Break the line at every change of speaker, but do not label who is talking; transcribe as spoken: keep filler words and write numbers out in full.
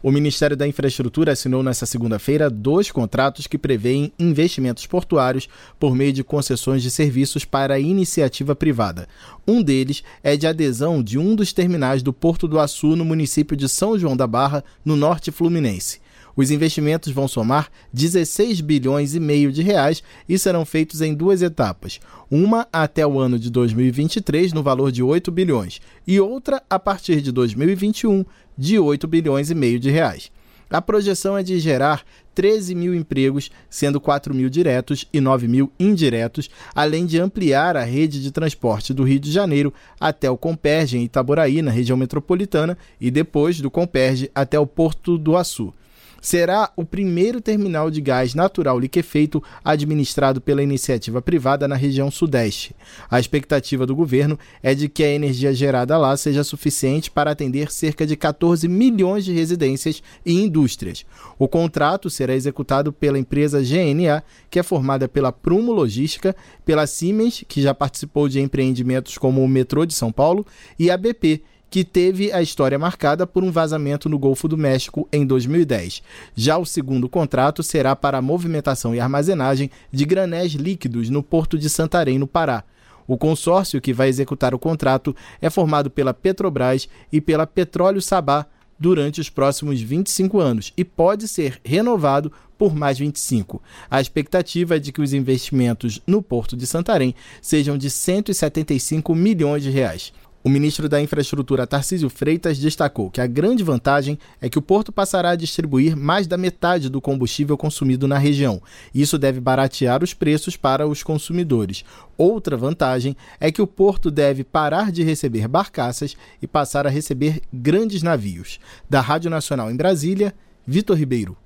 O Ministério da Infraestrutura assinou nesta segunda-feira dois contratos que prevêem investimentos portuários por meio de concessões de serviços para a iniciativa privada. Um deles é de adesão de um dos terminais do Porto do Açu, no município de São João da Barra, no norte fluminense. Os investimentos vão somar dezesseis bilhões e meio de reais e serão feitos em duas etapas. Uma até o ano de dois mil e vinte e três, no valor de oito bilhões, e outra a partir de dois mil e vinte e um, de oito bilhões e meio de reais. A projeção é de gerar treze mil empregos, sendo quatro mil diretos e nove mil indiretos, além de ampliar a rede de transporte do Rio de Janeiro até o Comperj, em Itaboraí, na região metropolitana, e depois do Comperj até o Porto do Açu. Será o primeiro terminal de gás natural liquefeito administrado pela iniciativa privada na região sudeste. A expectativa do governo é de que a energia gerada lá seja suficiente para atender cerca de quatorze milhões de residências e indústrias. O contrato será executado pela empresa G N A, que é formada pela Prumo Logística, pela Siemens, que já participou de empreendimentos como o metrô de São Paulo, e a B P, que teve a história marcada por um vazamento no Golfo do México em dois mil e dez. Já o segundo contrato será para a movimentação e armazenagem de granéis líquidos no Porto de Santarém, no Pará. O consórcio que vai executar o contrato é formado pela Petrobras e pela Petróleo Sabá durante os próximos vinte e cinco anos e pode ser renovado por mais vinte e cinco. A expectativa é de que os investimentos no Porto de Santarém sejam de cento e setenta e cinco milhões de reais. O ministro da Infraestrutura, Tarcísio Freitas, destacou que a grande vantagem é que o porto passará a distribuir mais da metade do combustível consumido na região. Isso deve baratear os preços para os consumidores. Outra vantagem é que o porto deve parar de receber barcaças e passar a receber grandes navios. Da Rádio Nacional em Brasília, Vitor Ribeiro.